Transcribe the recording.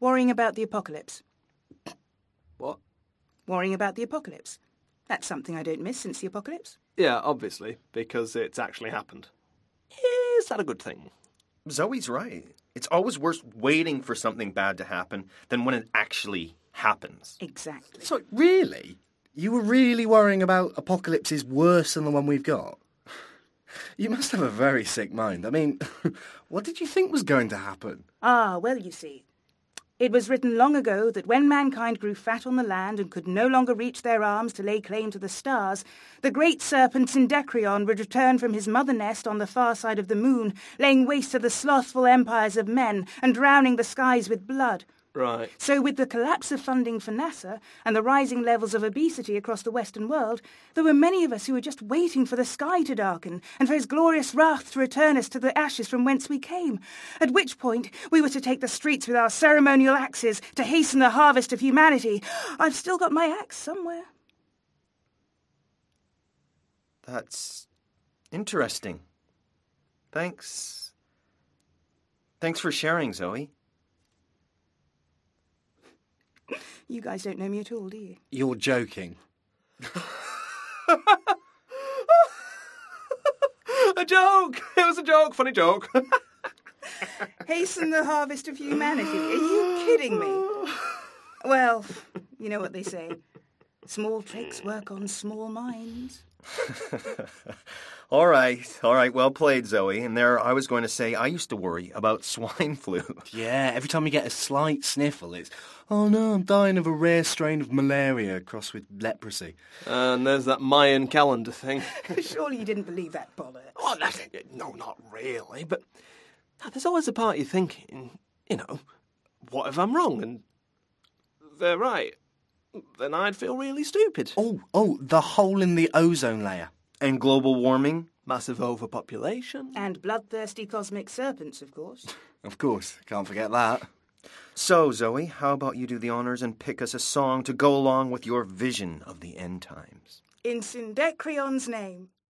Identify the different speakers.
Speaker 1: Worrying about the apocalypse.
Speaker 2: What?
Speaker 1: Worrying about the apocalypse. That's something I don't miss since the apocalypse.
Speaker 2: Yeah, obviously, because it's actually happened. Is that a good thing?
Speaker 3: Zoe's right. It's always worse waiting for something bad to happen than when it actually happens.
Speaker 1: Exactly.
Speaker 4: So, really? You were really worrying about apocalypses worse than the one we've got? You must have a very sick mind. I mean, what did you think was going to happen?
Speaker 1: Ah, well, you see. It was written long ago that when mankind grew fat on the land and could no longer reach their arms to lay claim to the stars, the great serpent Syndecrion would return from his mother nest on the far side of the moon, laying waste to the slothful empires of men and drowning the skies with blood.
Speaker 2: Right.
Speaker 1: So with the collapse of funding for NASA and the rising levels of obesity across the Western world, there were many of us who were just waiting for the sky to darken and for his glorious wrath to return us to the ashes from whence we came, at which point we were to take the streets with our ceremonial axes to hasten the harvest of humanity. I've still got my axe somewhere.
Speaker 3: That's interesting. Thanks. Thanks for sharing, Zoe.
Speaker 1: You guys don't know me at all, do you?
Speaker 4: You're joking.
Speaker 2: A joke! It was a joke, funny joke.
Speaker 1: Hasten the harvest of humanity? Are you kidding me? Well, you know what they say. Small tricks work on small minds.
Speaker 3: All right, well played, Zoe. And there I was going to say I used to worry about swine flu.
Speaker 4: Yeah, every time you get a slight sniffle, it's, oh no, I'm dying of a rare strain of malaria crossed with leprosy.
Speaker 2: And there's that Mayan calendar thing.
Speaker 1: Surely you didn't believe that bollocks.
Speaker 2: Oh, no, not really, but there's always a part of you thinking, what if I'm wrong and they're right? Then I'd feel really stupid.
Speaker 4: Oh, the hole in the ozone layer.
Speaker 3: And global warming?
Speaker 2: Massive overpopulation.
Speaker 1: And bloodthirsty cosmic serpents, of course.
Speaker 4: Of course, can't forget that.
Speaker 3: So, Zoe, how about you do the honors and pick us a song to go along with your vision of the end times?
Speaker 1: In Syndecrion's name.